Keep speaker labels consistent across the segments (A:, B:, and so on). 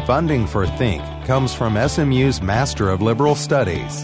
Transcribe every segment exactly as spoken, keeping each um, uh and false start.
A: Funding for Think comes from S M U's Master of Liberal Studies.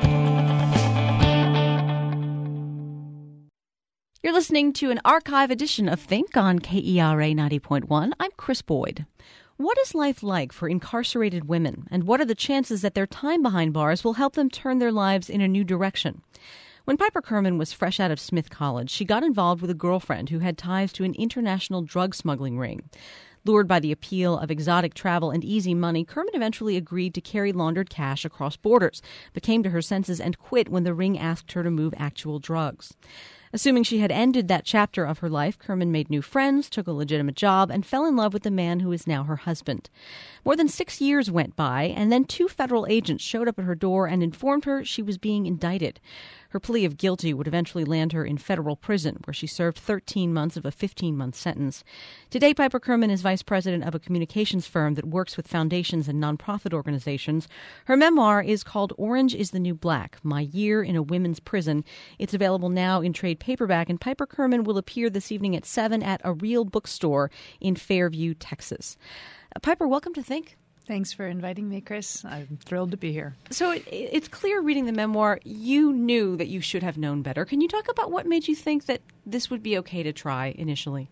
B: You're listening to an archive edition of Think on K E R A ninety point one. I'm Chris Boyd. What is life like for incarcerated women, and what are the chances that their time behind bars will help them turn their lives in a new direction? When Piper Kerman was fresh out of Smith College, she got involved with a girlfriend who had ties to an international drug smuggling ring. Lured by the appeal of exotic travel and easy money, Kerman eventually agreed to carry laundered cash across borders, but came to her senses and quit when the ring asked her to move actual drugs. Assuming she had ended that chapter of her life, Kerman made new friends, took a legitimate job, and fell in love with the man who is now her husband. More than six years went by, and then two federal agents showed up at her door and informed her she was being indicted. Her plea of guilty would eventually land her in federal prison, where she served thirteen months of a fifteen-month sentence. Today, Piper Kerman is vice president of a communications firm that works with foundations and nonprofit organizations. Her memoir is called Orange is the New Black, My Year in a Women's Prison. It's available now in trade paperback, and Piper Kerman will appear this evening at seven at a Real Bookstore in Fairview, Texas. Uh, Piper, welcome to Think.
C: Thanks for inviting me, Chris. I'm thrilled to be here.
B: So it, it's clear reading the memoir, you knew that you should have known better. Can you talk about what made you think that this would be okay to try initially?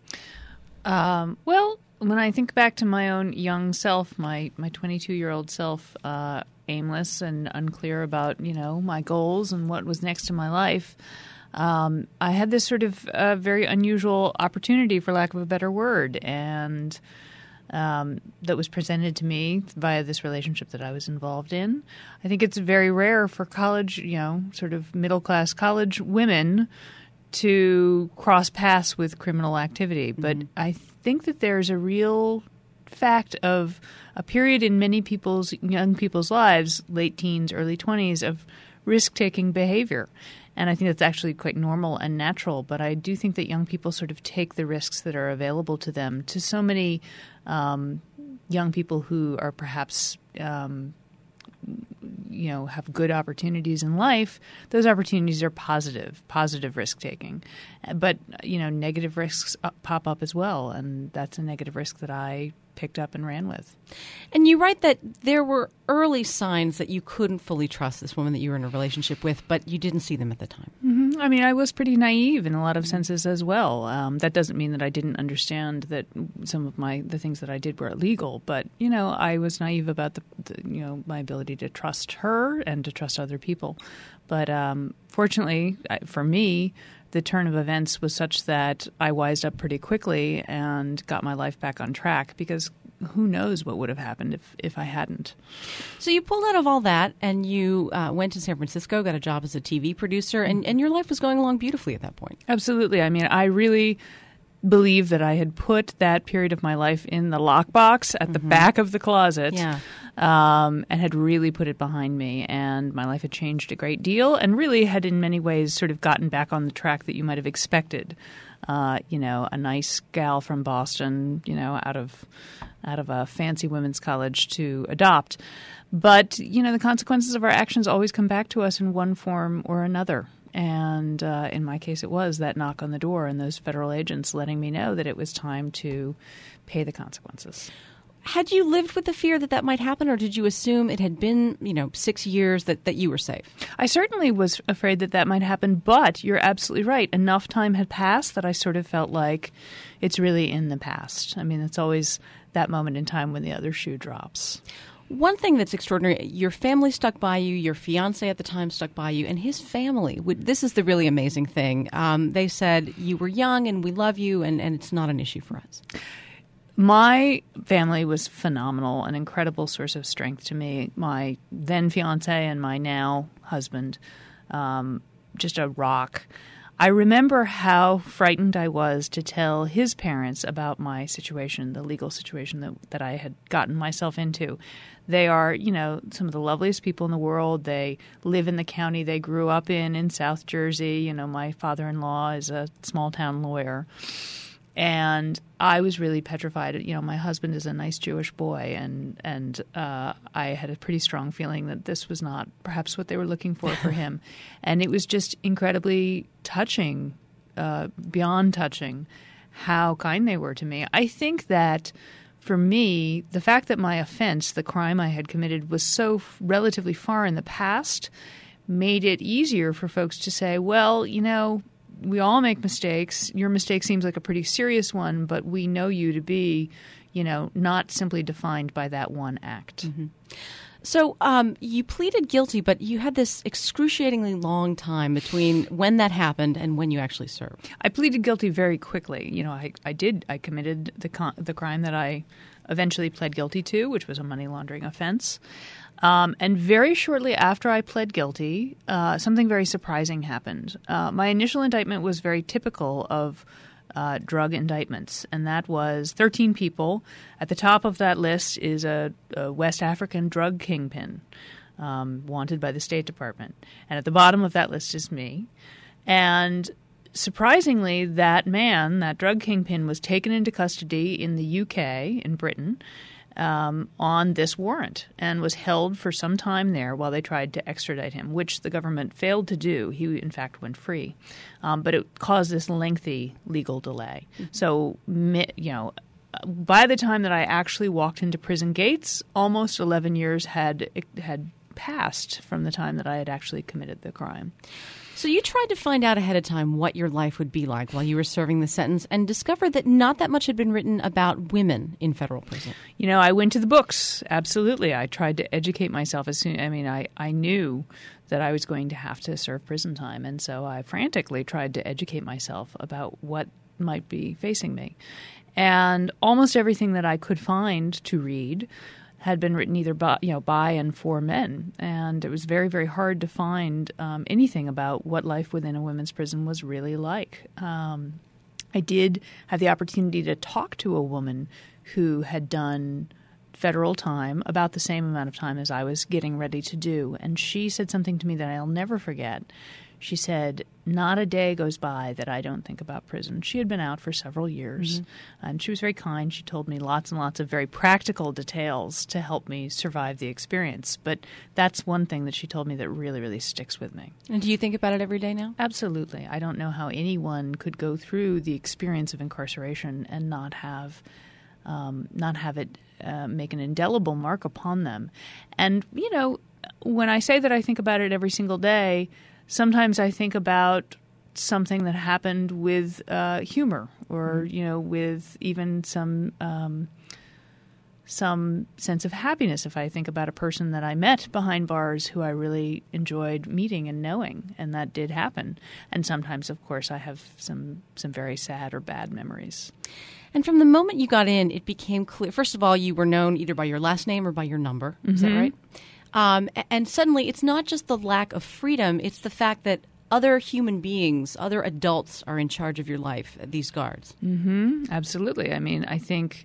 C: Um, well, when I think back to my own young self, my, my twenty-two-year-old self, uh, aimless and unclear about, you know, my goals and what was next in my life, um, I had this sort of uh, very unusual opportunity, for lack of a better word, and Um, that was presented to me via this relationship that I was involved in. I think it's very rare for college, you know, sort of middle-class college women to cross paths with criminal activity. But mm-hmm. I think that there's a real fact of a period in many people's, young people's lives, late teens, early twenties, of risk-taking behavior. And I think that's actually quite normal and natural. But I do think that young people sort of take the risks that are available to them. To so many um, young people who are perhaps, um, you know, have good opportunities in life, those opportunities are positive, positive risk-taking. But, you know, negative risks pop up as well. And that's a negative risk that I picked up and ran with.
B: And you write that there were early signs that you couldn't fully trust this woman that you were in a relationship with, but you didn't see them at the time.
C: Mm-hmm. I mean, I was pretty naive in a lot of senses as well. Um, that doesn't mean that I didn't understand that some of my the things that I did were illegal, but you know, I was naive about the, the you know my ability to trust her and to trust other people. But um, fortunately, for me, the turn of events was such that I wised up pretty quickly and got my life back on track, because who knows what would have happened if, if I hadn't.
B: So you pulled out of all that and you uh, went to San Francisco, got a job as a T V producer, and, and your life was going along beautifully at that point.
C: Absolutely. I mean, I really believe that I had put that period of my life in the lockbox at mm-hmm. the back of the closet.
B: Yeah.
C: Um, and had really put it behind me, and my life had changed a great deal, and really had in many ways sort of gotten back on the track that you might have expected. Uh, you know, a nice gal from Boston, you know, out of out of a fancy women's college to adopt. But, you know, the consequences of our actions always come back to us in one form or another. And uh, in my case, it was that knock on the door and those federal agents letting me know that it was time to pay the consequences.
B: Had you lived with the fear that that might happen, or did you assume it had been, you know, six years that, that you were safe?
C: I certainly was afraid that that might happen, but you're absolutely right. Enough time had passed that I sort of felt like it's really in the past. I mean, it's always that moment in time when the other shoe drops.
B: One thing that's extraordinary, your family stuck by you, your fiancé at the time stuck by you, and his family. Would, this is the really amazing thing. Um, they said, you were young and we love you, and, and it's not an issue for us.
C: My family was phenomenal, an incredible source of strength to me. My then fiancé and my now husband, um, just a rock. I remember how frightened I was to tell his parents about my situation, the legal situation that, that I had gotten myself into. They are, you know, some of the loveliest people in the world. They live in the county they grew up in, in South Jersey. You know, my father-in-law is a small-town lawyer. And I was really petrified. You know, my husband is a nice Jewish boy, and and uh, I had a pretty strong feeling that this was not perhaps what they were looking for for him. And it was just incredibly touching, uh, beyond touching, how kind they were to me. I think that for me, the fact that my offense, the crime I had committed, was so f- relatively far in the past made it easier for folks to say, well, you know, we all make mistakes. Your mistake seems like a pretty serious one, but we know you to be, you know, not simply defined by that one act.
B: Mm-hmm. So um, you pleaded guilty, but you had this excruciatingly long time between when that happened and when you actually served.
C: I pleaded guilty very quickly. You know, I, I did. I committed the con- the crime that I eventually pled guilty to, which was a money laundering offense. Um, and very shortly after I pled guilty, uh, something very surprising happened. Uh, my initial indictment was very typical of Uh, drug indictments, and that was thirteen people. At the top of that list is a, a West African drug kingpin um, wanted by the State Department. And at the bottom of that list is me. And surprisingly, that man, that drug kingpin, was taken into custody in the U K, in Britain, Um, on this warrant and was held for some time there while they tried to extradite him, which the government failed to do. He, in fact, went free. Um, but it caused this lengthy legal delay. Mm-hmm. So, you know, by the time that I actually walked into prison gates, almost eleven years had had passed from the time that I had actually committed the crime.
B: So you tried to find out ahead of time what your life would be like while you were serving the sentence and discovered that not that much had been written about women in federal prison.
C: You know, I went to the books. Absolutely. I tried to educate myself as soon. I mean, I, I knew that I was going to have to serve prison time. And so I frantically tried to educate myself about what might be facing me. And almost everything that I could find to read had been written either by, you know, by and for men. And it was very, very hard to find um, anything about what life within a women's prison was really like. Um, I did have the opportunity to talk to a woman who had done federal time, about the same amount of time as I was getting ready to do. And she said something to me that I'll never forget. She said, not a day goes by that I don't think about prison. She had been out for several years, mm-hmm. and she was very kind. She told me lots and lots of very practical details to help me survive the experience. But that's one thing that she told me that really, really sticks with me.
B: And do you think about it every day now?
C: Absolutely. I don't know how anyone could go through the experience of incarceration and not have um, not have it uh, make an indelible mark upon them. And, you know, when I say that I think about it every single day, sometimes I think about something that happened with uh, humor, or you know, with even some um, some sense of happiness. If I think about a person that I met behind bars who I really enjoyed meeting and knowing, and that did happen. And sometimes, of course, I have some some very sad or bad memories.
B: And from the moment you got in, it became clear. First of all, you were known either by your last name or by your number. Is
C: Mm-hmm.
B: that right? Um, and suddenly, it's not just the lack of freedom, it's the fact that other human beings, other adults are in charge of your life, these guards.
C: Mm-hmm. Absolutely. I mean, I think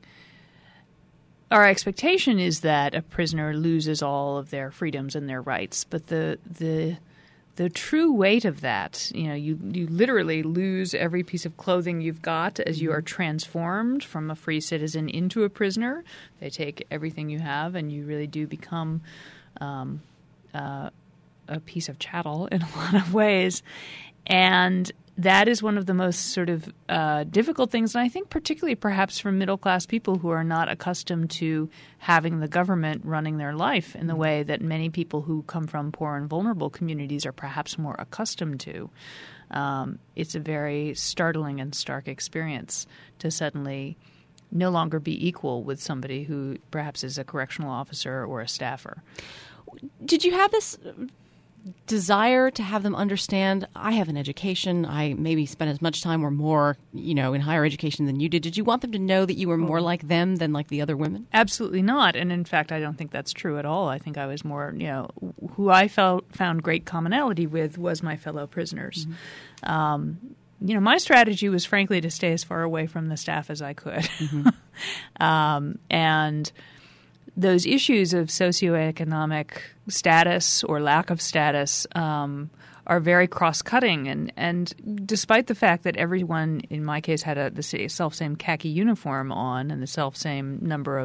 C: our expectation is that a prisoner loses all of their freedoms and their rights. But the the the true weight of that, you know, you, you literally lose every piece of clothing you've got as you are transformed from a free citizen into a prisoner. They take everything you have, and you really do become Um, uh, a piece of chattel in a lot of ways. And that is one of the most sort of uh, difficult things, and I think particularly perhaps for middle-class people who are not accustomed to having the government running their life in the way that many people who come from poor and vulnerable communities are perhaps more accustomed to. Um, it's a very startling and stark experience to suddenly no longer be equal with somebody who perhaps is a correctional officer or a staffer.
B: Did you have this desire to have them understand, I have an education, I maybe spent as much time or more, you know, in higher education than you did? Did you want them to know that you were more like them than like the other women?
C: Absolutely not. And in fact, I don't think that's true at all. I think I was more, you know, who I felt found great commonality with was my fellow prisoners. Mm-hmm. Um, you know, my strategy was frankly to stay as far away from the staff as I could. Mm-hmm. um, and those issues of socioeconomic status or lack of status um, are very cross-cutting. And, and despite the fact that everyone, in my case, had a, the self-same khaki uniform on and the self-same number of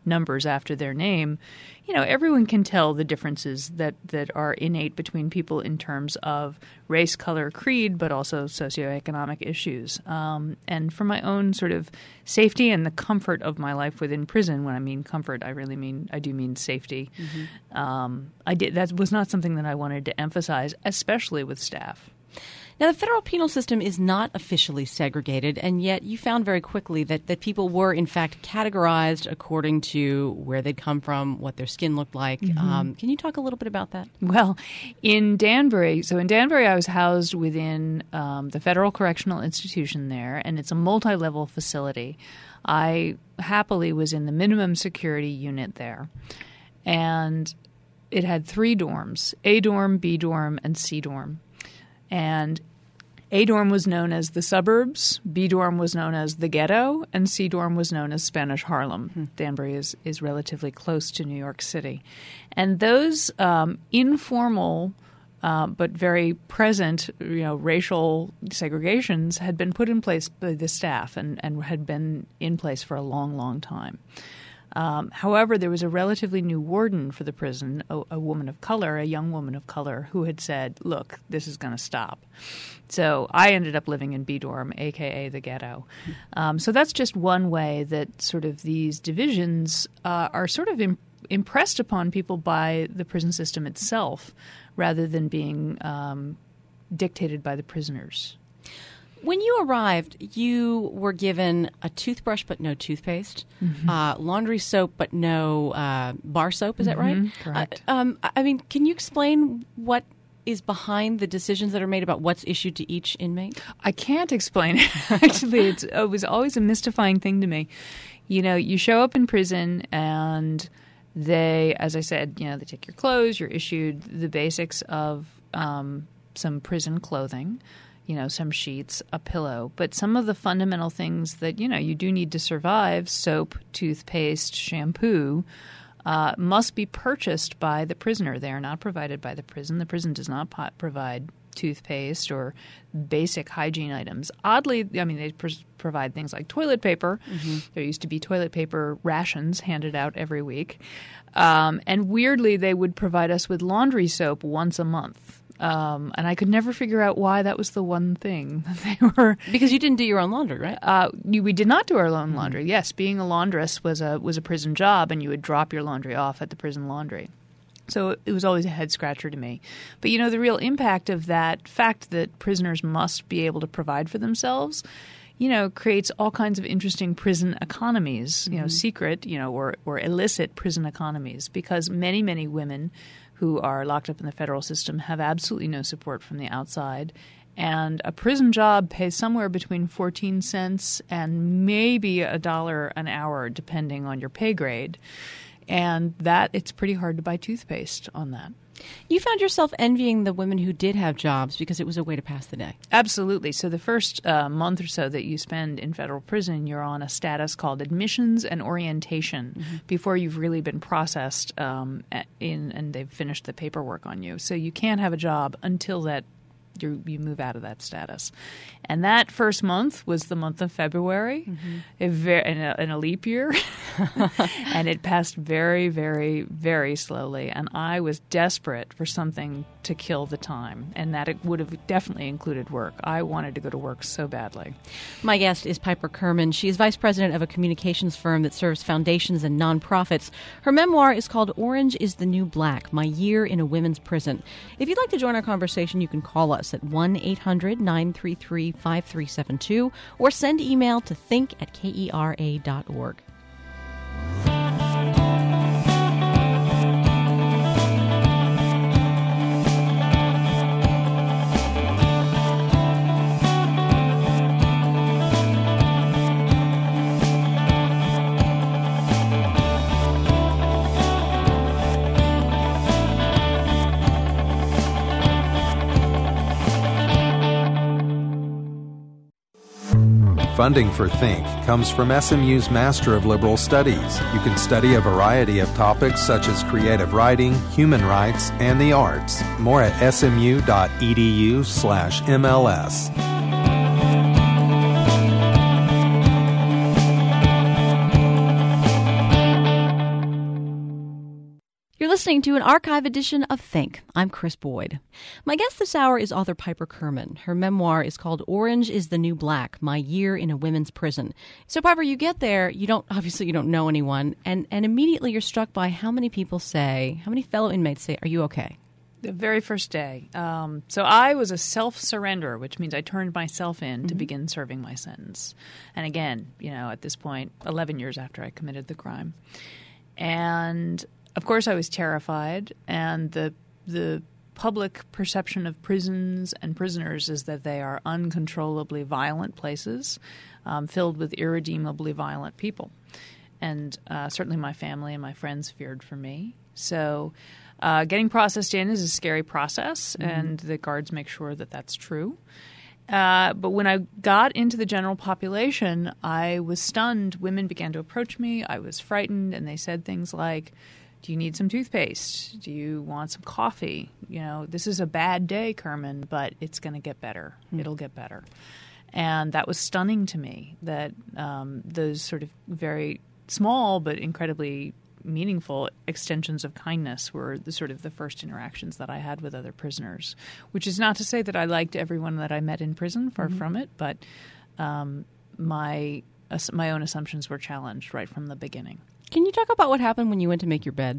C: numbers after their name, you know, everyone can tell the differences that, that are innate between people in terms of race, color, creed, but also socioeconomic issues. Um, and for my own sort of safety and the comfort of my life within prison, when I mean comfort, I really mean, I do mean safety. Mm-hmm. Um, I did, that was not something that I wanted to emphasize, especially with staff.
B: Now, the federal penal system is not officially segregated, and yet you found very quickly that, that people were, in fact, categorized according to where they'd come from, what their skin looked like. Mm-hmm. Um, can you talk a little bit about that?
C: Well, in Danbury, so in Danbury, I was housed within um, the Federal Correctional Institution there, and it's a multi-level facility. I happily was in the minimum security unit there, and it had three dorms, A dorm, B dorm, and C dorm. And A dorm was known as the suburbs, B dorm was known as the ghetto, and C dorm was known as Spanish Harlem. Hmm. Danbury is, is relatively close to New York City. And those um, informal uh, but very present, you know, racial segregations had been put in place by the staff and, and had been in place for a long, long time. Um, however, there was a relatively new warden for the prison, a, a woman of color, a young woman of color, who had said, look, this is going to stop. So I ended up living in B dorm, a k a the ghetto. Um, so that's just one way that sort of these divisions uh, are sort of im- impressed upon people by the prison system itself rather than being um, dictated by the prisoners.
B: When you arrived, you were given a toothbrush but no toothpaste, mm-hmm. uh, laundry soap but no uh, bar soap. Is that
C: mm-hmm,
B: right?
C: Correct.
B: Uh, um, I mean, can you explain what is behind the decisions that are made about what's issued to each inmate?
C: I can't explain it. Actually, it's, it was always a mystifying thing to me. You know, you show up in prison and they, as I said, you know, they take your clothes. You're issued the basics of um, some prison clothing. You know, some sheets, a pillow. But some of the fundamental things that, you know, you do need to survive, soap, toothpaste, shampoo, uh, must be purchased by the prisoner. They are not provided by the prison. The prison does not po- provide toothpaste or basic hygiene items. Oddly, I mean, they pr- provide things like toilet paper. Mm-hmm. There used to be toilet paper rations handed out every week. Um, and weirdly, they would provide us with laundry soap once a month. Um, and I could never figure out why that was the one thing that they were.
B: Because you didn't do your own laundry, right?
C: Uh, we did not do our own laundry. Mm-hmm. Yes, being a laundress was a was a prison job, and you would drop your laundry off at the prison laundry. So it was always a head scratcher to me. But you know, the real impact of that fact that prisoners must be able to provide for themselves, you know, creates all kinds of interesting prison economies. Mm-hmm. You know, secret, you know, or or illicit prison economies, because many many women who are locked up in the federal system have absolutely no support from the outside. And a prison job pays somewhere between fourteen cents and maybe a dollar an hour, depending on your pay grade. And that it's pretty hard to buy toothpaste on that.
B: You found yourself envying the women who did have jobs because it was a way to pass the day.
C: Absolutely. So the first uh, month or so that you spend in federal prison, you're on a status called admissions and orientation mm-hmm. before you've really been processed um, in and they've finished the paperwork on you. So you can't have a job until that you you move out of that status. And that first month was the month of February, mm-hmm. a ver- in, a, in a leap year. And it passed very, very, very slowly. And I was desperate for something to kill the time. And that it would have definitely included work. I wanted to go to work so badly.
B: My guest is Piper Kerman. She is vice president of a communications firm that serves foundations and nonprofits. Her memoir is called Orange is the New Black, My Year in a Women's Prison. If you'd like to join our conversation, you can call us at one eight hundred nine three three five three seven two or send email to think at kera dot org.
A: Funding for Think comes from S M U's Master of Liberal Studies. You can study a variety of topics such as creative writing, human rights, and the arts. More at smu.edu slash MLS.
B: listening to an archive edition of Think. I'm Chris Boyd. My guest this hour is author Piper Kerman. Her memoir is called Orange is the New Black, My Year in a Women's Prison. So, Piper, you get there, you don't, obviously you don't know anyone, and, and immediately you're struck by how many people say, how many fellow inmates say, are you okay?
C: The very first day. Um, so I was a self-surrenderer, which means I turned myself in mm-hmm. to begin serving my sentence. And again, you know, at this point, eleven years after I committed the crime. And of course I was terrified, and the the public perception of prisons and prisoners is that they are uncontrollably violent places um, filled with irredeemably violent people. And uh, certainly my family and my friends feared for me. So uh, getting processed in is a scary process, mm-hmm. and the guards make sure that that's true. Uh, but when I got into the general population, I was stunned. Women began to approach me. I was frightened, and they said things like, do you need some toothpaste? Do you want some coffee? You know, this is a bad day, Kerman, but it's going to get better. Mm-hmm. It'll get better. And that was stunning to me, that um, those sort of very small but incredibly meaningful extensions of kindness were the sort of the first interactions that I had with other prisoners, which is not to say that I liked everyone that I met in prison, far mm-hmm. from it, but um, my uh, my own assumptions were challenged right from the beginning.
B: Can you talk about what happened when you went to make your bed?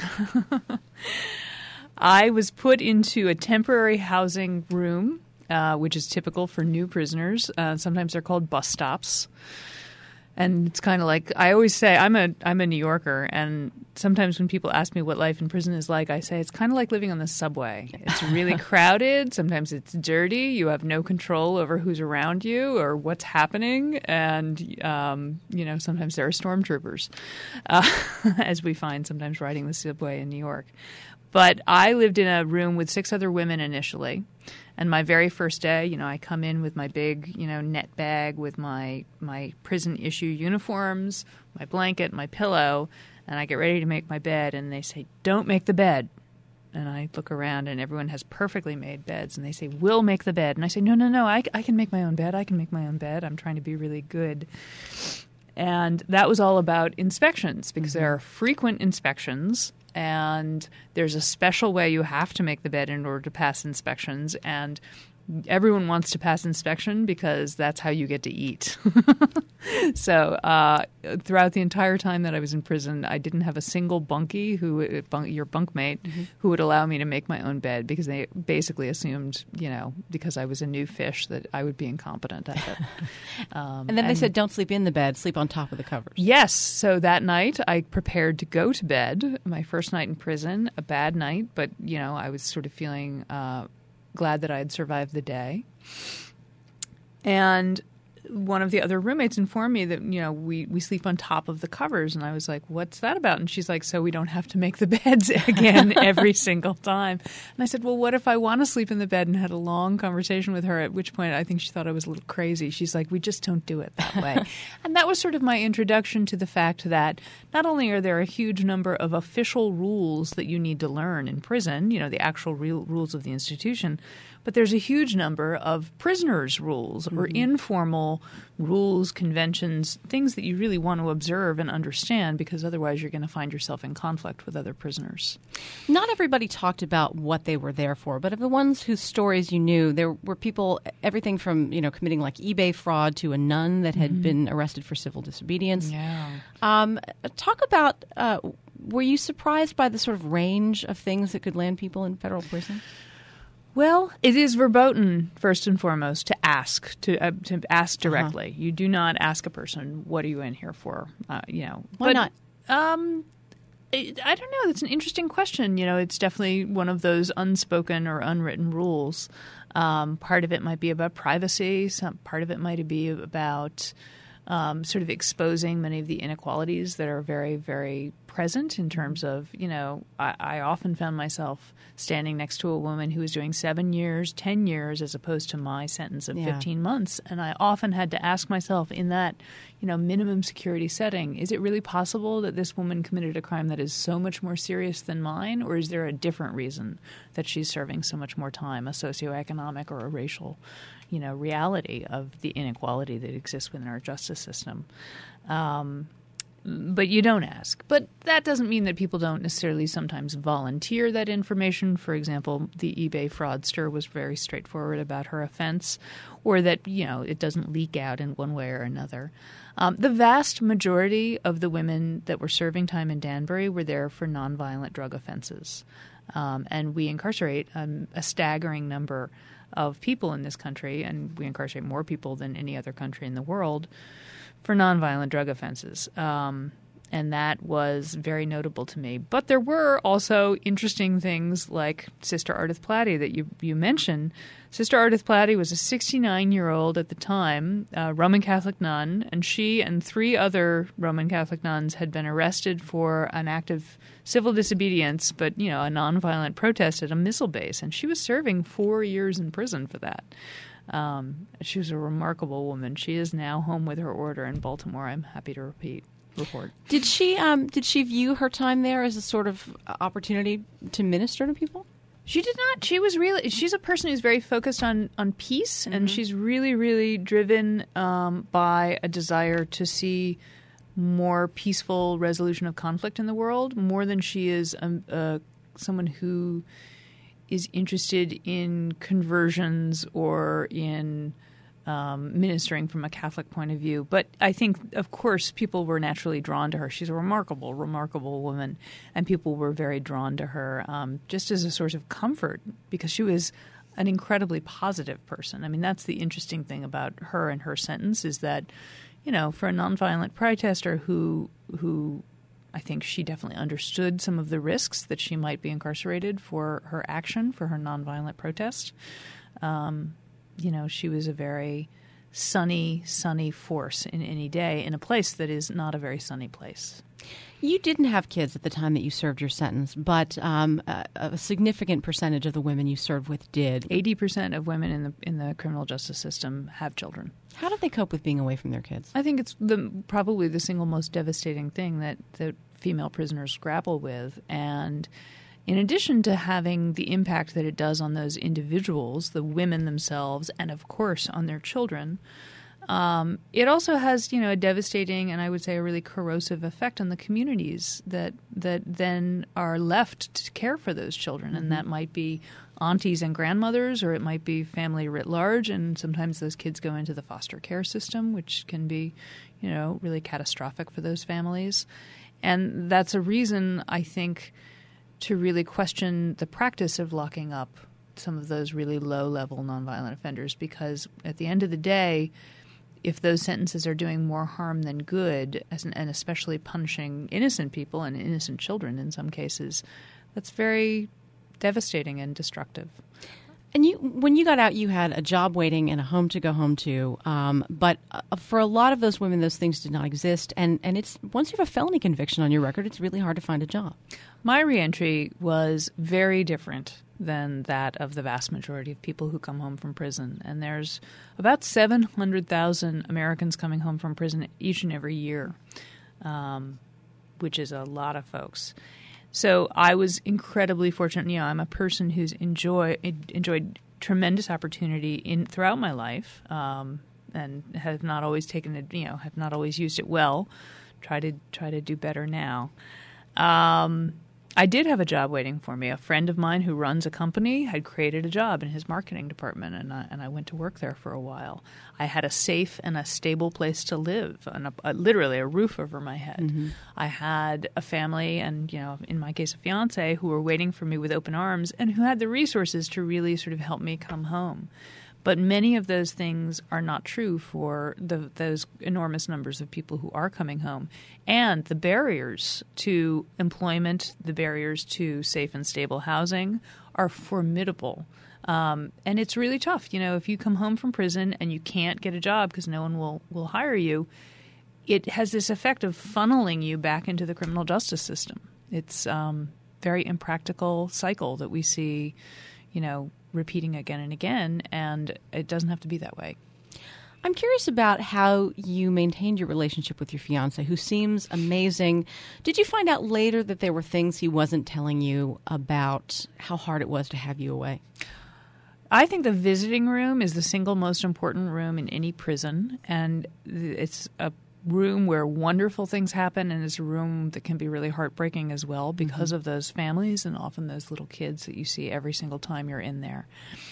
C: I was put into a temporary housing room, uh, which is typical for new prisoners. Uh, sometimes they're called bus stops. And it's kind of like, I always say, I'm a I'm a New Yorker, and sometimes when people ask me what life in prison is like, I say it's kind of like living on the subway. It's really crowded. Sometimes it's dirty. You have no control over who's around you or what's happening. And, um, you know, sometimes there are stormtroopers, uh, as we find sometimes riding the subway in New York. But I lived in a room with six other women initially. And my very first day, you know, I come in with my big, you know, net bag with my my prison issue uniforms, my blanket, my pillow, and I get ready to make my bed. And they say, don't make the bed. And I look around and everyone has perfectly made beds. And they say, we'll make the bed. And I say, no, no, no, I, I can make my own bed. I can make my own bed. I'm trying to be really good. And that was all about inspections, because mm-hmm. there are frequent inspections. And there's a special way you have to make the bed in order to pass inspections. And everyone wants to pass inspection because that's how you get to eat. So uh, throughout the entire time that I was in prison, I didn't have a single bunkie, who bunk, your bunkmate, mm-hmm. who would allow me to make my own bed, because they basically assumed, you know, because I was a new fish, that I would be incompetent at it. Um,
B: and then they and, said, don't sleep in the bed, sleep on top of the covers.
C: Yes. So that night I prepared to go to bed, my first night in prison, a bad night, but, you know, I was sort of feeling uh, glad that I had survived the day. And one of the other roommates informed me that, you know, we, we sleep on top of the covers. And I was like, what's that about? And she's like, so we don't have to make the beds again every single time. And I said, well, what if I want to sleep in the bed? And had a long conversation with her, at which point I think she thought I was a little crazy. She's like, we just don't do it that way. And that was sort of my introduction to the fact that not only are there a huge number of official rules that you need to learn in prison, you know, the actual real rules of the institution, but there's a huge number of prisoners' rules or mm-hmm. informal rules, conventions, things that you really want to observe and understand, because otherwise you're going to find yourself in conflict with other prisoners.
B: Not everybody talked about what they were there for, but of the ones whose stories you knew, there were people, everything from, you know, committing like eBay fraud to a nun that had mm-hmm. been arrested for civil disobedience.
C: Yeah.
B: Um, talk about, uh, were you surprised by the sort of range of things that could land people in federal prison?
C: Well, it is verboten, first and foremost, to ask to uh, to ask directly. Uh-huh. You do not ask a person, "What are you in here for?" Uh, you know,
B: why
C: but,
B: not?
C: Um, it, I don't know. It's an interesting question. You know, it's definitely one of those unspoken or unwritten rules. Um, part of it might be about privacy. Some part of it might be about um, sort of exposing many of the inequalities that are very, very present in terms of, you know, I, I often found myself standing next to a woman who was doing seven years, ten years, as opposed to my sentence of yeah. fifteen months. And I often had to ask myself in that, you know, minimum security setting, is it really possible that this woman committed a crime that is so much more serious than mine? Or is there a different reason that she's serving so much more time, a socioeconomic or a racial, you know, reality of the inequality that exists within our justice system? Um but you don't ask. But that doesn't mean that people don't necessarily sometimes volunteer that information. For example, the eBay fraudster was very straightforward about her offense, or that, you know, it doesn't leak out in one way or another. Um, the vast majority of the women that were serving time in Danbury were there for nonviolent drug offenses. Um, and we incarcerate um, a staggering number of people in this country, and we incarcerate more people than any other country in the world for nonviolent drug offenses. Um, and that was very notable to me. But there were also interesting things like Sister Ardith Platte that you, you mentioned. Sister Ardith Platte was a sixty-nine-year-old at the time, uh, Roman Catholic nun, and she and three other Roman Catholic nuns had been arrested for an act of civil disobedience, but, you know, a nonviolent protest at a missile base. And she was serving four years in prison for that. Um, she was a remarkable woman. She is now home with her order in Baltimore, I'm happy to repeat. Report.
B: Did she um, did she view her time there as a sort of opportunity to minister to people?
C: She did not. She was really. She's a person who's very focused on on peace, mm-hmm. and she's really, really driven um, by a desire to see more peaceful resolution of conflict in the world, more than she is um, uh, someone who is interested in conversions or in Um, ministering from a Catholic point of view. But I think, of course, people were naturally drawn to her. She's a remarkable, remarkable woman, and people were very drawn to her um, just as a source of comfort because she was an incredibly positive person. I mean, that's the interesting thing about her and her sentence is that, you know, for a nonviolent protester who who I think she definitely understood some of the risks that she might be incarcerated for her action, for her nonviolent protest. Um You know, she was a very sunny, sunny force in any day in a place that is not a very sunny place.
B: You didn't have kids at the time that you served your sentence, but um, a, a significant percentage of the women you served with did.
C: eighty percent of women in the in the criminal justice system have children.
B: How did they cope with being away from their kids?
C: I think it's the probably the single most devastating thing that, that female prisoners grapple with. And in addition to having the impact that it does on those individuals, the women themselves, and of course on their children, um, it also has, you know, a devastating and I would say a really corrosive effect on the communities that that then are left to care for those children. Mm-hmm. And that might be aunties and grandmothers, or it might be family writ large. And sometimes those kids go into the foster care system, which can be, you know, really catastrophic for those families. And that's a reason, I think, to really question the practice of locking up some of those really low-level nonviolent offenders, because at the end of the day, if those sentences are doing more harm than good, as an, and especially punishing innocent people and innocent children in some cases, that's very devastating and destructive.
B: And you, when you got out, you had a job waiting and a home to go home to. Um, but uh, for a lot of those women, those things did not exist. And, and it's once you have a felony conviction on your record, it's really hard to find a job.
C: My reentry was very different than that of the vast majority of people who come home from prison. And there's about seven hundred thousand Americans coming home from prison each and every year, um, which is a lot of folks. So I was incredibly fortunate. You know, I'm a person who's enjoy, enjoyed tremendous opportunity in throughout my life, um, and have not always taken it. You know, have not always used it well. Try to try to do better now. Um, I did have a job waiting for me. A friend of mine who runs a company had created a job in his marketing department, and I, and I went to work there for a while. I had a safe and a stable place to live, and a, a, literally a roof over my head. Mm-hmm. I had a family and, you know, in my case, a fiance who were waiting for me with open arms and who had the resources to really sort of help me come home. But many of those things are not true for the, those enormous numbers of people who are coming home. And the barriers to employment, the barriers to safe and stable housing are formidable. Um, and it's really tough. You know, if you come home from prison and you can't get a job because no one will, will hire you, it has this effect of funneling you back into the criminal justice system. It's um, very impractical cycle that we see, you know, repeating again and again, and it doesn't have to be that way.
B: I'm curious about how you maintained your relationship with your fiance, who seems amazing. Did you find out later that there were things he wasn't telling you about how hard it was to have you away?
C: I think the visiting room is the single most important room in any prison, and it's a room where wonderful things happen, and it's a room that can be really heartbreaking as well because mm-hmm. of those families and often those little kids that you see every single time you're in there.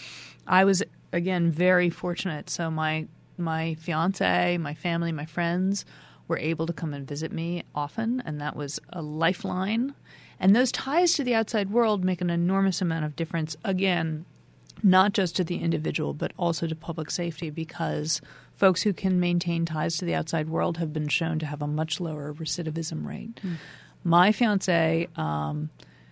C: I was, again, very fortunate. So my my fiance, my family, my friends were able to come and visit me often, and that was a lifeline. And those ties to the outside world make an enormous amount of difference, again, not just to the individual, but also to public safety, because folks who can maintain ties to the outside world have been shown to have a much lower recidivism rate. Mm. My fiance um,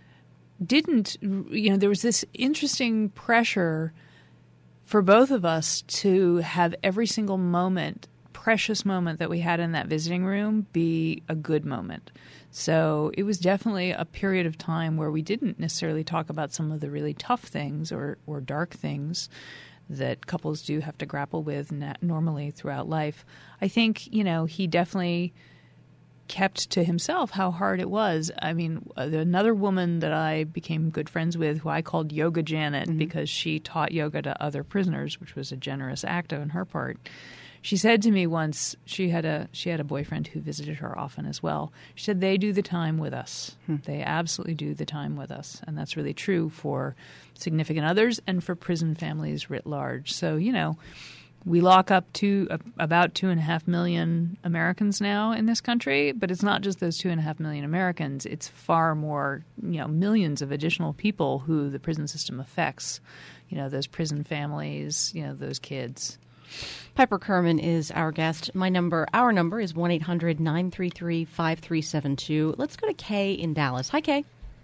C: didn't, you know, there was this interesting pressure for both of us to have every single moment, precious moment that we had in that visiting room be a good moment. So it was definitely a period of time where we didn't necessarily talk about some of the really tough things or, or dark things that couples do have to grapple with na- normally throughout life. I think, you know, he definitely kept to himself how hard it was. I mean, another woman that I became good friends with, who I called Yoga Janet mm-hmm. because she taught yoga to other prisoners, which was a generous act on her part. She said to me once, she had a she had a boyfriend who visited her often as well. She said, they do the time with us. Hmm. They absolutely do the time with us. And that's really true for significant others and for prison families writ large. So, you know, we lock up to uh, about two and a half million Americans now in this country, but it's not just those two and a half million Americans. It's far more, you know, millions of additional people who the prison system affects. You know, those prison families, you know, those kids.
B: Piper Kerman is our guest. My number, our number is one eight hundred nine three three five three seven two. Let's go to Kay in Dallas. Hi, Kay.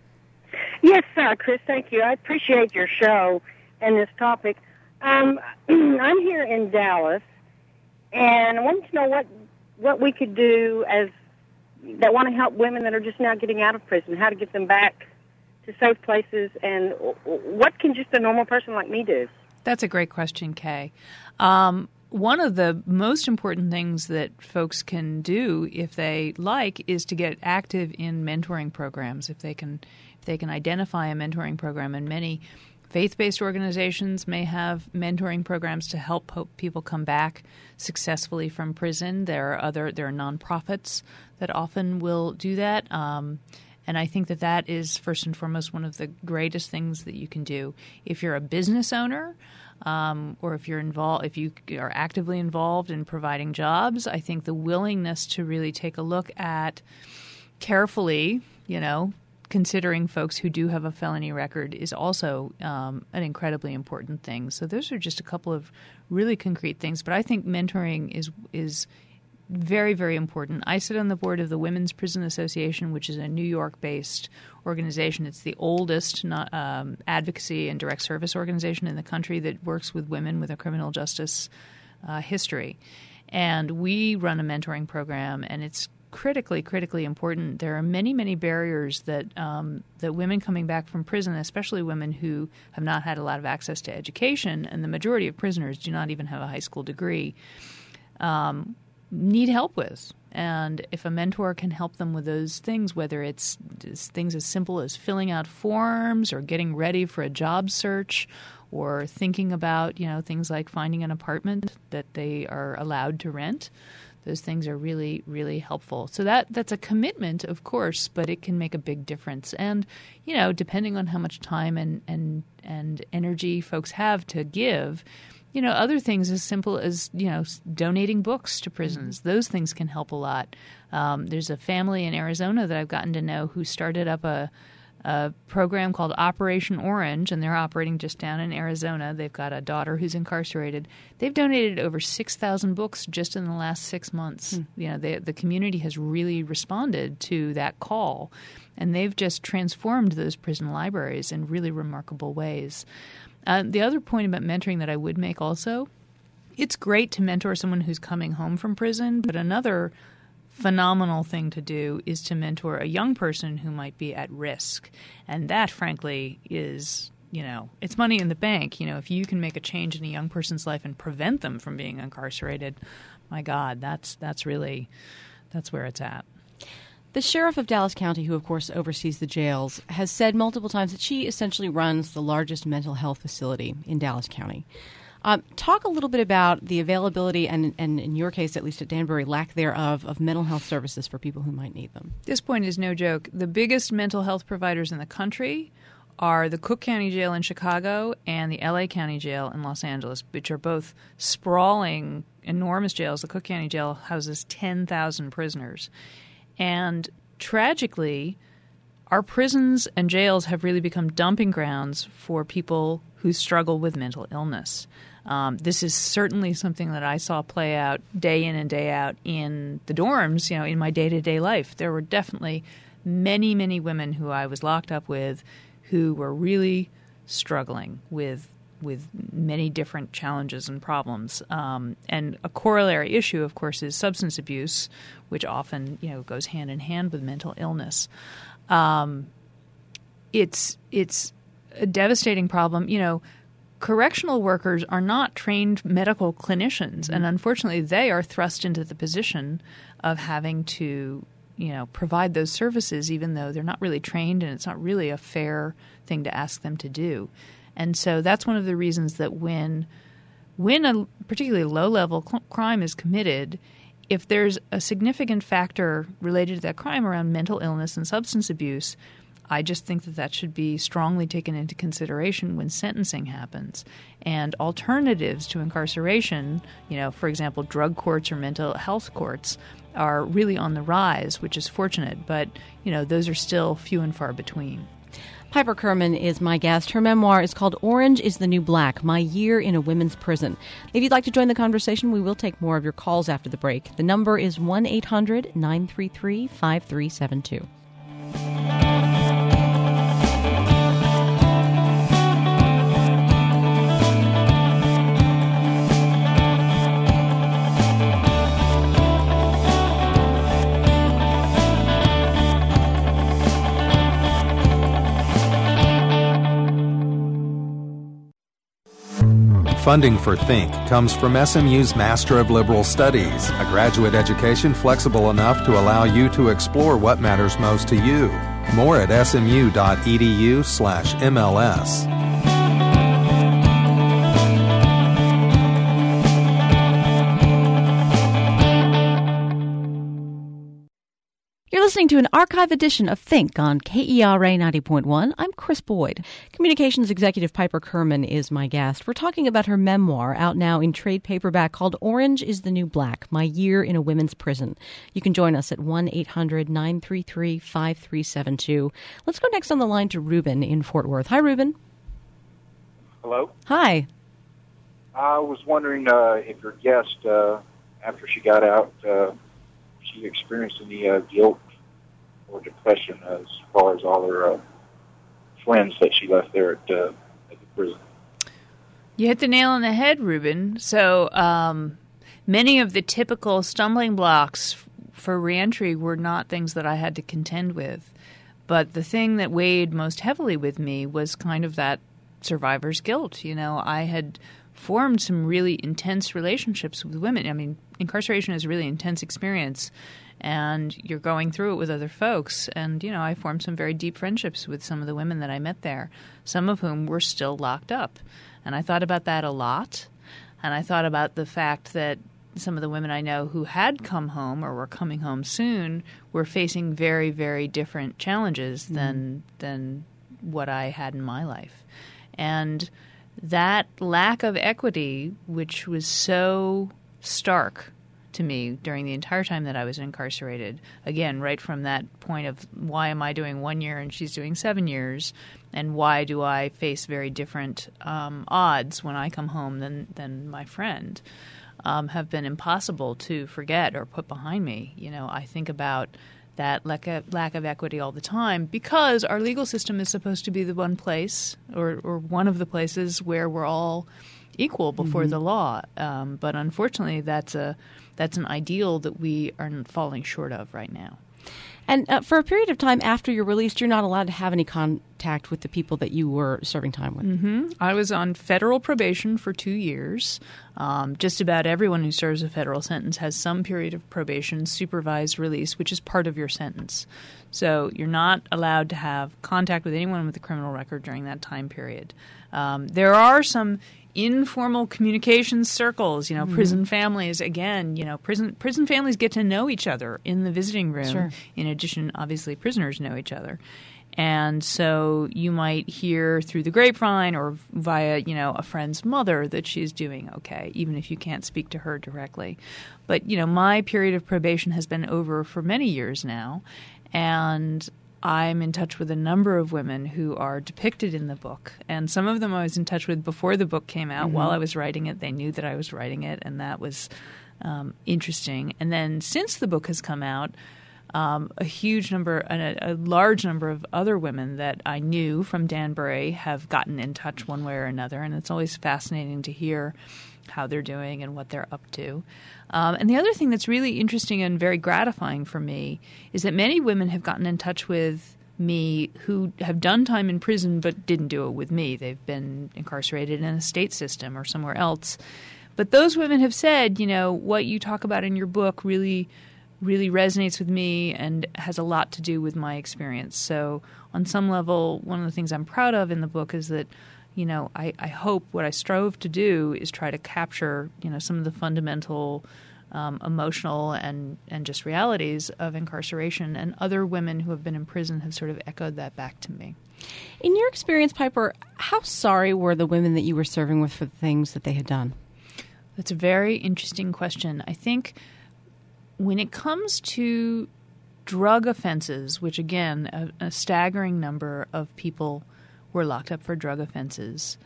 D: Yes, uh, Chris, thank you. I appreciate your show and this topic. Um, I'm here in Dallas, and I wanted to know what, what we could do as that want to help women that are just now getting out of prison, how to get them back to safe places, and what can just a normal person like me do?
C: That's a great question, Kay. Um, one of the most important things that folks can do, if they like, is to get active in mentoring programs. If they can, if they can identify a mentoring program, and many faith-based organizations may have mentoring programs to help people come back successfully from prison. There are other, there are nonprofits that often will do that. Um, And I think that that is, first and foremost, one of the greatest things that you can do. If you're a business owner, um, or if you're involved, if you are actively involved in providing jobs, I think the willingness to really take a look at carefully, you know, considering folks who do have a felony record is also um, an incredibly important thing. So those are just a couple of really concrete things. But I think mentoring is is very, very important. I sit on the board of the Women's Prison Association, which is a New York-based organization. It's the oldest not, um, advocacy and direct service organization in the country that works with women with a criminal justice uh, history. And we run a mentoring program, and it's critically, critically important. There are many, many barriers that um, that women coming back from prison, especially women who have not had a lot of access to education, and the majority of prisoners do not even have a high school degree, um, need help with. And if a mentor can help them with those things, whether it's things as simple as filling out forms or getting ready for a job search or thinking about, you know, things like finding an apartment that they are allowed to rent, those things are really, really helpful. So that that's a commitment, of course, but it can make a big difference. And, you know, depending on how much time and, and, and energy folks have to give, you know, other things as simple as, you know, donating books to prisons. Mm-hmm. Those things can help a lot. Um, there's a family in Arizona that I've gotten to know who started up a, a program called Operation Orange, and they're operating just down in Arizona. They've got a daughter who's incarcerated. They've donated over six thousand books just in the last six months. Mm. You know, they, the community has really responded to that call, and they've just transformed those prison libraries in really remarkable ways. Uh, the other point about mentoring that I would make also, it's great to mentor someone who's coming home from prison, but another phenomenal thing to do is to mentor a young person who might be at risk. And that, frankly, is, you know, it's money in the bank. You know, if you can make a change in a young person's life and prevent them from being incarcerated, my God, that's that's really, that's where it's at.
B: The sheriff of Dallas County, who, of course, oversees the jails, has said multiple times that she essentially runs the largest mental health facility in Dallas County. Um, talk a little bit about the availability and, and in your case, at least at Danbury, lack thereof of mental health services for people who might need them.
C: This point is no joke. The biggest mental health providers in the country are the Cook County Jail in Chicago and the L A County Jail in Los Angeles, which are both sprawling, enormous jails. The Cook County Jail houses ten thousand prisoners. And tragically, our prisons and jails have really become dumping grounds for people who struggle with mental illness. Um, this is certainly something that I saw play out day in and day out in the dorms, you know, in my day-to-day life. There were definitely many, many women who I was locked up with who were really struggling with with many different challenges and problems. Um, and a corollary issue, of course, is substance abuse, which often, you know, goes hand in hand with mental illness. Um, it's it's a devastating problem. You know, correctional workers are not trained medical clinicians, and unfortunately, they are thrust into the position of having to, you know, provide those services, even though they're not really trained, and it's not really a fair thing to ask them to do. And so that's one of the reasons that when when a particularly low-level cl- crime is committed, if there's a significant factor related to that crime around mental illness and substance abuse, I just think that that should be strongly taken into consideration when sentencing happens. And alternatives to incarceration, you know, for example, drug courts or mental health courts, are really on the rise, which is fortunate. But, you know, those are still few and far between.
B: Piper Kerman is my guest. Her memoir is called Orange is the New Black, My Year in a Women's Prison. If you'd like to join the conversation, we will take more of your calls after the break. The number is one eight hundred nine three three five three seven two.
A: Funding for Think comes from S M U's Master of Liberal Studies, a graduate education flexible enough to allow you to explore what matters most to you. More at smu.edu slash MLS.
B: You're listening to an archive edition of Think on K E R A ninety point one. I'm Chris Boyd. Communications executive Piper Kerman is my guest. We're talking about her memoir, out now in trade paperback, called Orange is the New Black, My Year in a Women's Prison. You can join us at one eight hundred nine three three five three seven two. Let's go next on the line to Ruben in Fort Worth. Hi, Ruben.
E: Hello?
B: Hi.
E: I was wondering uh, if your guest, uh, after she got out, uh, she experienced any uh, guilt or depression as far as all her uh, friends that she left there at, uh, at the prison.
C: You hit the nail on the head, Ruben. So um, many of the typical stumbling blocks f- for reentry were not things that I had to contend with. But the thing that weighed most heavily with me was kind of that survivor's guilt. You know, I had formed some really intense relationships with women. I mean, incarceration is a really intense experience, and you're going through it with other folks. And, you know, I formed some very deep friendships with some of the women that I met there, some of whom were still locked up. And I thought about that a lot. And I thought about the fact that some of the women I know who had come home or were coming home soon were facing very, very different challenges mm. than than what I had in my life. And that lack of equity, which was so stark to me during the entire time that I was incarcerated, again, right from that point of why am I doing one year and she's doing seven years, and why do I face very different um, odds when I come home than, than my friend, um, have been impossible to forget or put behind me. You know, I think about that lack of, lack of equity all the time because our legal system is supposed to be the one place or, or one of the places where we're all equal before mm-hmm. the law. Um, but unfortunately, that's a that's an ideal that we are falling short of right now.
B: And uh, for a period of time after you're released, you're not allowed to have any con- contact with the people that you were serving time with?
C: Mm-hmm. I was on federal probation for two years. Um, just about everyone who serves a federal sentence has some period of probation, supervised release, which is part of your sentence. So you're not allowed to have contact with anyone with a criminal record during that time period. Um, there are some informal communication circles, you know, mm-hmm. prison families, again, you know, prison prison families get to know each other in the visiting room.
B: Sure. In
C: addition, obviously, prisoners know each other. And so you might hear through the grapevine or via, you know, a friend's mother that she's doing okay, even if you can't speak to her directly. But, you know, my period of probation has been over for many years now, and I'm in touch with a number of women who are depicted in the book. And some of them I was in touch with before the book came out. Mm-hmm. While I was writing it, they knew that I was writing it, and that was um, interesting. And then since the book has come out, Um, a huge number, a, a large number of other women that I knew from Danbury have gotten in touch one way or another, and it's always fascinating to hear how they're doing and what they're up to. Um, and the other thing that's really interesting and very gratifying for me is that many women have gotten in touch with me who have done time in prison but didn't do it with me. They've been incarcerated in a state system or somewhere else. But those women have said, you know, what you talk about in your book really really resonates with me and has a lot to do with my experience. So on some level, one of the things I'm proud of in the book is that, you know, I, I hope what I strove to do is try to capture, you know, some of the fundamental um, emotional and, and just realities of incarceration. And other women who have been in prison have sort of echoed that back to me.
B: In your experience, Piper, how sorry were the women that you were serving with for the things that they had done?
C: That's a very interesting question. I think when it comes to drug offenses, which, again, a, a staggering number of people were locked up for drug offenses,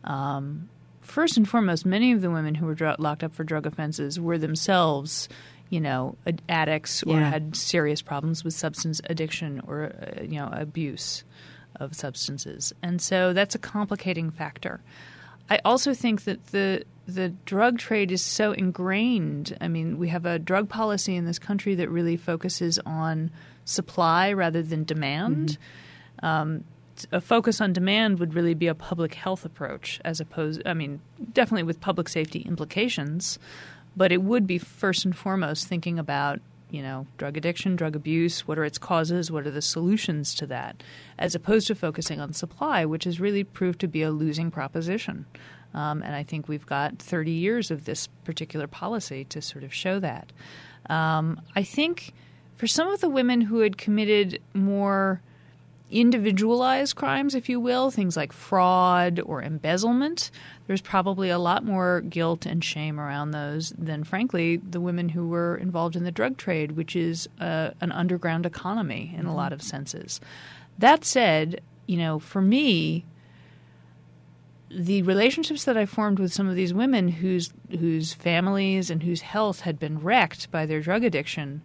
C: um, first and foremost, many of the women who were dr- locked up for drug offenses were themselves, you know, ad- addicts or
B: yeah.
C: had serious problems with substance addiction or, uh, you know, abuse of substances. And so that's a complicating factor. I also think that the the drug trade is so ingrained. I mean, we have a drug policy in this country that really focuses on supply rather than demand. Mm-hmm. Um, a focus on demand would really be a public health approach as opposed – I mean, definitely with public safety implications, but it would be first and foremost thinking about, you know, drug addiction, drug abuse, what are its causes, what are the solutions to that, as opposed to focusing on supply, which has really proved to be a losing proposition. Um, and I think we've got thirty years of this particular policy to sort of show that. Um, I think for some of the women who had committed more individualized crimes, if you will, things like fraud or embezzlement, there's probably a lot more guilt and shame around those than, frankly, the women who were involved in the drug trade, which is uh, an underground economy in a lot of senses. That said, you know, for me, the relationships that I formed with some of these women whose whose families and whose health had been wrecked by their drug addiction,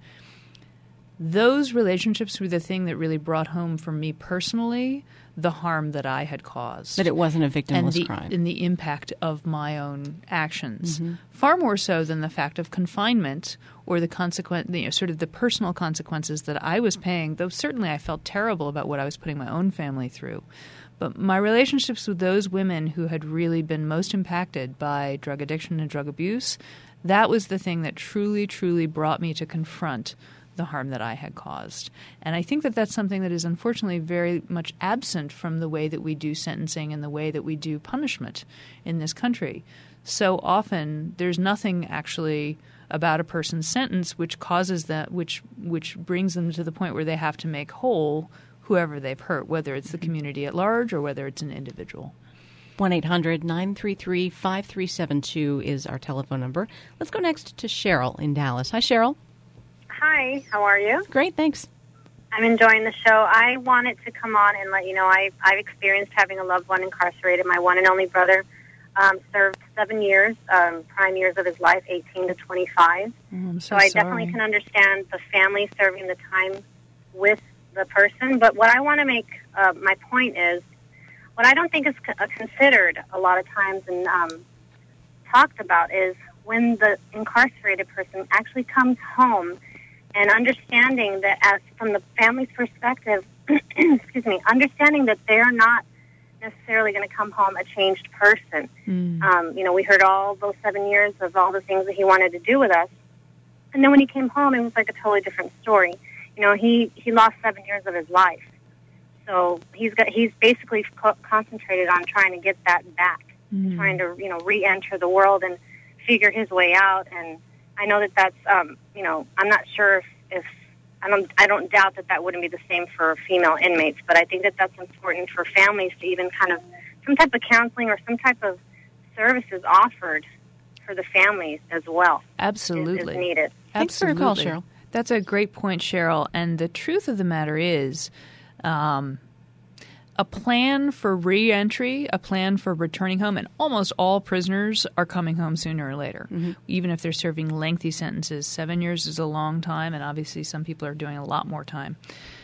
C: those relationships were the thing that really brought home for me personally the harm that I had caused.
B: That it wasn't a victimless
C: and the,
B: crime.
C: And the impact of my own actions.
B: Mm-hmm.
C: Far more so than the fact of confinement or the consequent, you know, sort of the personal consequences that I was paying, though certainly I felt terrible about what I was putting my own family through. But my relationships with those women who had really been most impacted by drug addiction and drug abuse, that was the thing that truly, truly brought me to confront the harm that I had caused. And I think that that's something that is unfortunately very much absent from the way that we do sentencing and the way that we do punishment in this country. So often there's nothing actually about a person's sentence which causes that, which which brings them to the point where they have to make whole whoever they've hurt, whether it's the community at large or whether it's an individual.
B: one eight hundred nine three three five three seven two is our telephone number. Let's go next to Cheryl in Dallas. Hi, Cheryl.
F: Hi, how are you?
B: Great, thanks.
F: I'm enjoying the show. I wanted to come on and let you know I, I've experienced having a loved one incarcerated. My one and only brother um, served seven years, um, prime years of his life, eighteen to twenty-five.
C: Oh, I'm so
F: so I
C: sorry.
F: definitely can understand the family serving the time with the person. But what I want to make uh, my point is, what I don't think is co- considered a lot of times and um, talked about is when the incarcerated person actually comes home and understanding that as from the family's perspective, excuse excuse me, understanding that they're not necessarily going to come home a changed person. Mm. Um, you know, we heard all those seven years of all the things that he wanted to do with us. And then when he came home, it was like a totally different story. You know, he, he lost seven years of his life. So he's got he's basically co- concentrated on trying to get that back, mm. trying to, you know, re-enter the world and figure his way out. And I know that that's, um, you know, I'm not sure if, if I don't I don't doubt that that wouldn't be the same for female inmates, but I think that that's important for families to even kind of some type of counseling or some type of services offered for the families as well.
C: Absolutely.
F: Is, is needed.
B: Thanks for your call, Cheryl.
C: That's a great point, Cheryl. And the truth of the matter is, um, a plan for reentry, a plan for returning home, and almost all prisoners are coming home sooner or later, mm-hmm. even if they're serving lengthy sentences. Seven years is a long time, and obviously some people are doing a lot more time.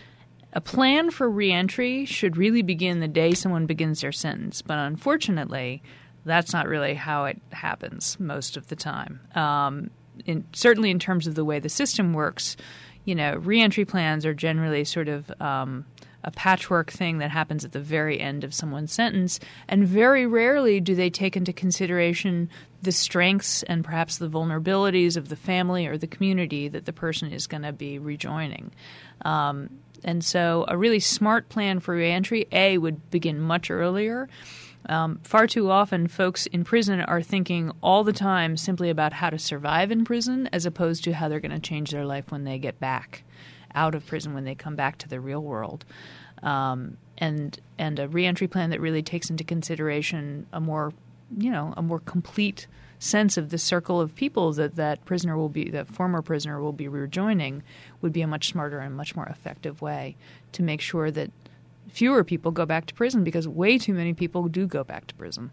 C: A plan for reentry should really begin the day someone begins their sentence, but unfortunately, that's not really how it happens most of the time. Um, in, certainly in terms of the way the system works, you know, reentry plans are generally sort of um, a patchwork thing that happens at the very end of someone's sentence, and very rarely do they take into consideration the strengths and perhaps the vulnerabilities of the family or the community that the person is going to be rejoining. Um, and so a really smart plan for reentry, A, would begin much earlier. Um, far too often, folks in prison are thinking all the time simply about how to survive in prison as opposed to how they're going to change their life when they get back out of prison, when they come back to the real world. Um, and and a reentry plan that really takes into consideration a more, you know, a more complete sense of the circle of people that that prisoner will be, that former prisoner will be rejoining, would be a much smarter and much more effective way to make sure that fewer people go back to prison, because way too many people do go back to prison.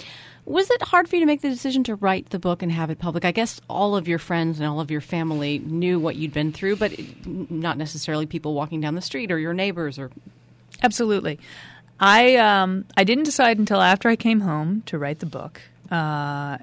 B: Was it hard for you to make the decision to write the book and have it public? I guess all of your friends and all of your family knew what you'd been through, but not necessarily people walking down the street or your neighbors. Or
C: Absolutely. I um, I didn't decide until after I came home to write the book. Uh,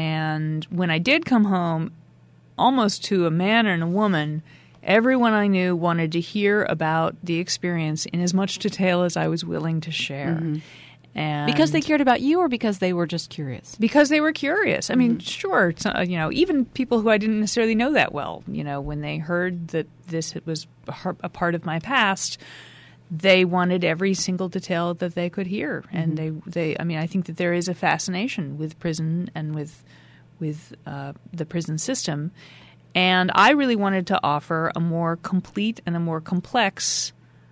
C: and when I did come home, almost to a man and a woman, everyone I knew wanted to hear about the experience in as much detail as I was willing to share. Mm-hmm. And
B: because they cared about you, or because they were just curious?
C: Because they were curious. I mean, mm-hmm. sure, it's, uh, you know, even people who I didn't necessarily know that well, you know, when they heard that this was a part of my past, they wanted every single detail that they could hear. Mm-hmm. And they, they, I mean, I think that there is a fascination with prison and with, with uh, the prison system. And I really wanted to offer a more complete and a more complex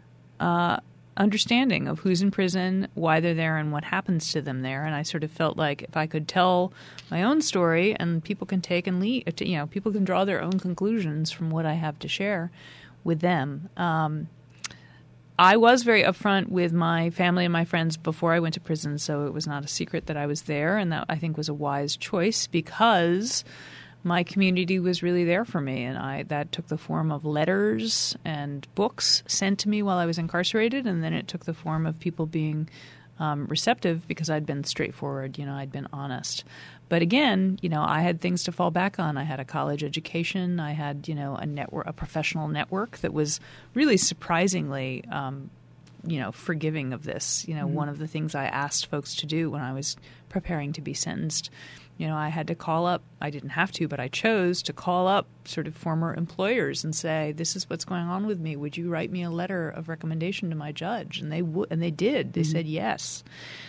C: uh, understanding of who's in prison, why they're there, and what happens to them there. And I sort of felt like if I could tell my own story, and people can take and leave, you know, people can draw their own conclusions from what I have to share with them. Um, I was very upfront with my family and my friends before I went to prison, so it was not a secret that I was there, and that I think was a wise choice, because my community was really there for me, and I that took the form of letters and books sent to me while I was incarcerated, and then it took the form of people being um, receptive because I'd been straightforward, you know, I'd been honest. But again, you know, I had things to fall back on. I had a college education. I had, you know, a network, a professional network that was really surprisingly, um, you know, forgiving of this. You know, mm-hmm. one of the things I asked folks to do when I was preparing to be sentenced, you know, I had to call up, I didn't have to, but I chose to call up sort of former employers and say, this is what's going on with me. Would you write me a letter of recommendation to my judge? And they would, and they did. They mm-hmm. said yes.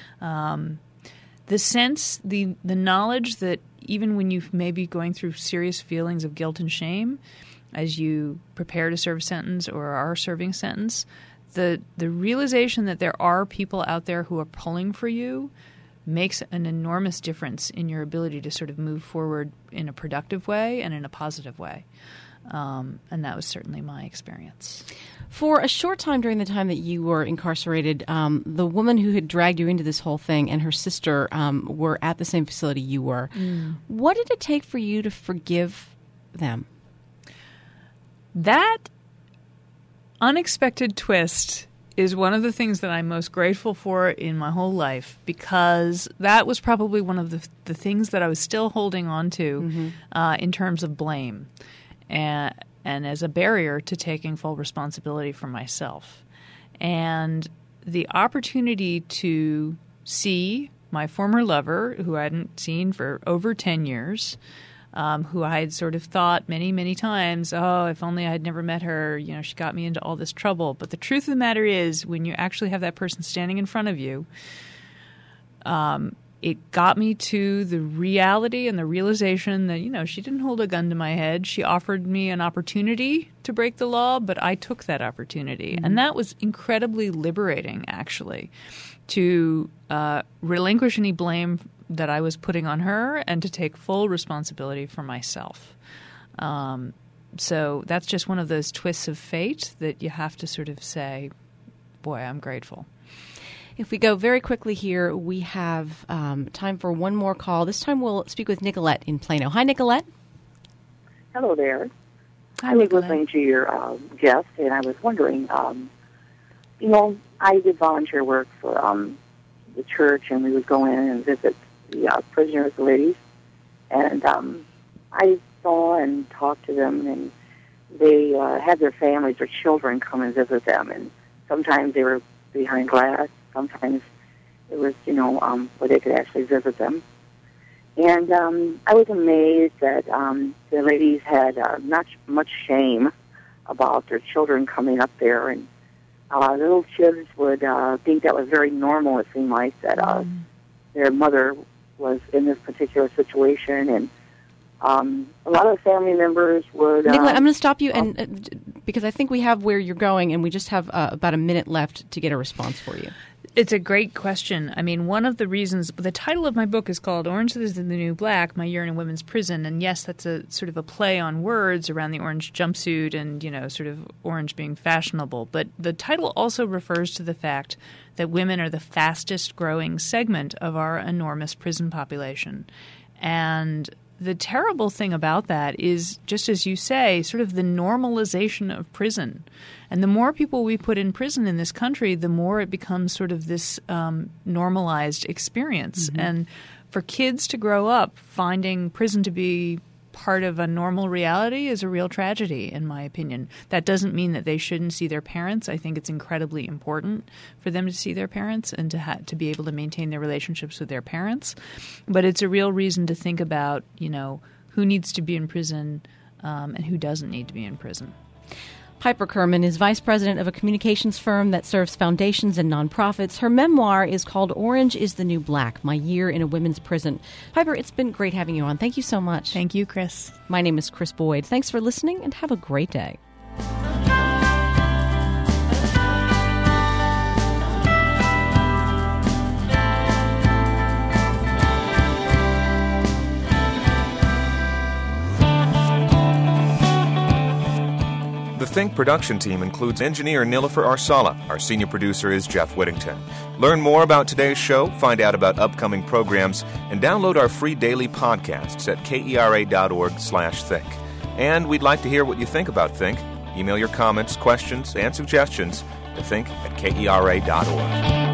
C: Um, the sense, the, the knowledge that even when you may be going through serious feelings of guilt and shame as you prepare to serve a sentence or are serving a sentence, the the realization that there are people out there who are pulling for you makes an enormous difference in your ability to sort of move forward in a productive way and in a positive way. Um, and that was certainly my experience.
B: For a short time during the time that you were incarcerated, um, the woman who had dragged you into this whole thing and her sister um, were at the same facility you were. Mm. What did it take for you to forgive them?
C: That unexpected twist is one of the things that I'm most grateful for in my whole life, because that was probably one of the, the things that I was still holding on to mm-hmm. uh, in terms of blame and, and as a barrier to taking full responsibility for myself. And the opportunity to see my former lover, who I hadn't seen for over ten years, um, who I had sort of thought many, many times, oh, if only I had never met her, you know, she got me into all this trouble. But the truth of the matter is, when you actually have that person standing in front of you, um, it got me to the reality and the realization that, you know, she didn't hold a gun to my head. She offered me an opportunity to break the law, but I took that opportunity. Mm-hmm. And that was incredibly liberating, actually, to uh, relinquish any blame that I was putting on her and to take full responsibility for myself. Um, so that's just one of those twists of fate that you have to sort of say, boy, I'm grateful.
B: If we go very quickly here, we have um, time for one more call. This time we'll speak with Nicolette in Plano. Hi, Nicolette.
G: Hello there.
C: Hi,
G: I was
C: Nicolette.
G: listening to your uh, guest, and I was wondering, um, you know, I did volunteer work for um, the church, and we would go in and visit the uh, prisoners, the ladies, and um, I saw and talked to them, and they uh, had their families, their children come and visit them, and sometimes they were behind glass. Sometimes it was, you know, um, where they could actually visit them. And um, I was amazed that um, the ladies had uh, not much shame about their children coming up there. And uh, the little kids would uh, think that was very normal, it seemed like, that uh, mm. their mother was in this particular situation. And um, a lot of the family members would...
B: Nicolette,
G: um,
B: I'm going to stop you and uh, because I think we have where you're going, and we just have uh, about a minute left to get a response for you.
C: It's a great question. I mean, one of the reasons – the title of my book is called Orange is the New Black, My Year in a Women's Prison. And yes, that's a sort of a play on words around the orange jumpsuit and, you know, sort of orange being fashionable. But the title also refers to the fact that women are the fastest growing segment of our enormous prison population. And the terrible thing about that is, just as you say, sort of the normalization of prison. And the more people we put in prison in this country, the more it becomes sort of this um, normalized experience. Mm-hmm. And for kids to grow up finding prison to be part of a normal reality is a real tragedy, in my opinion. That doesn't mean that they shouldn't see their parents. I think it's incredibly important for them to see their parents and to ha- to be able to maintain their relationships with their parents. But it's a real reason to think about, you know, who needs to be in prison um, and who doesn't need to be in prison.
B: Piper Kerman is vice president of a communications firm that serves foundations and nonprofits. Her memoir is called Orange is the New Black, My Year in a Women's Prison. Piper, it's been great having you on. Thank you so much.
C: Thank you, Chris.
B: My name is Chris Boyd. Thanks for listening, and have a great day.
H: The Think production team includes engineer Nilofer Arsala. Our senior producer is Jeff Whittington. Learn more about today's show, find out about upcoming programs, and download our free daily podcasts at kera.org slash think. And we'd like to hear what you think about Think. Email your comments, questions, and suggestions to think at kera dot org.